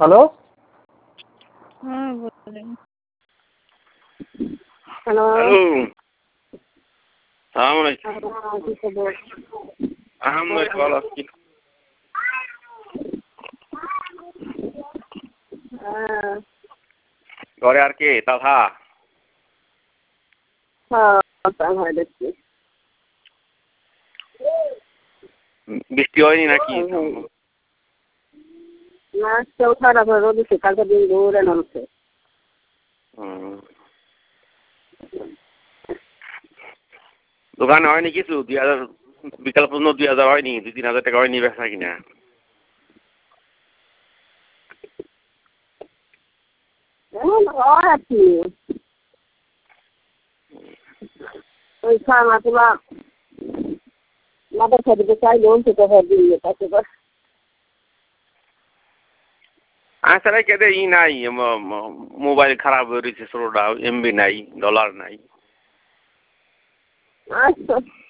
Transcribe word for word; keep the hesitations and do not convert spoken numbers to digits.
Hello हाँ बोल रही हूँ। हेलो हेलो हाँ हाँ, किसे बोल हम कॉल की हाँ ঘরে আর কে তাথা हाँ পতা হয় দেখছি বৃষ্টি হয়নি নাকি না চৌঠা রাখো রোদ উঠে কালকে দিন ঘুরে নামছে হুম। দোকানে হয়নি কিছু দুই হাজার বিকাল পর্যন্ত দুই হাজার হয়নি দুই তিন হাজার টাকা হয়নি বেচা কিনা এমন হয় আর কি ওই খানা তোলা মাথা খাইতে চাইলে উনতে টাকা দিয়ে তাকে বস আসলে কেটে ই নাই মোবাইল খারাপ হয়ে রয়েছে ষোলোটা এমবি নাই ডলার নাই আচ্ছা